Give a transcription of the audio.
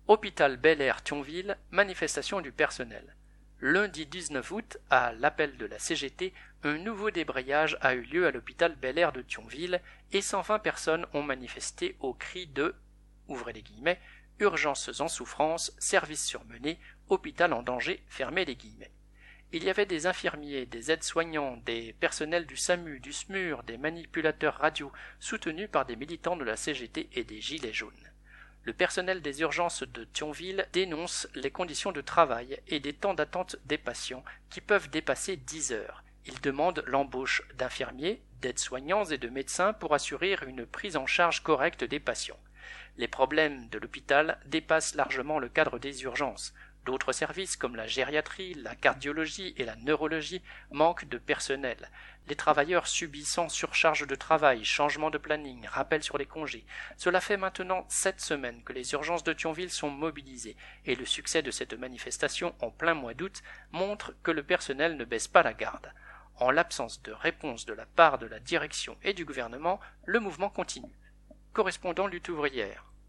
Hôpital Bel-Air Thionville, manifestation du personnel. Lundi 19 août, à l'appel de la CGT, un nouveau débrayage a eu lieu à l'hôpital Bel-Air de Thionville et 120 personnes ont manifesté au cri de ouvrez les guillemets, urgences en souffrance, services surmenés, hôpital en danger, fermez les guillemets. Il y avait des infirmiers, des aides-soignants, des personnels du SAMU, du SMUR, des manipulateurs radio, soutenus par des militants de la CGT et des Gilets jaunes. Le personnel des urgences de Thionville dénonce les conditions de travail et des temps d'attente des patients qui peuvent dépasser 10 heures. Il demande l'embauche d'infirmiers, d'aides-soignants et de médecins pour assurer une prise en charge correcte des patients. Les problèmes de l'hôpital dépassent largement le cadre des urgences. D'autres services comme la gériatrie, la cardiologie et la neurologie manquent de personnel. Les travailleurs subissant surcharge de travail, changement de planning, rappel sur les congés. Cela fait maintenant 7 semaines que les urgences de Thionville sont mobilisées et le succès de cette manifestation en plein mois d'août montre que le personnel ne baisse pas la garde. En l'absence de réponse de la part de la direction et du gouvernement, le mouvement continue. Correspondant Lutte ouvrière.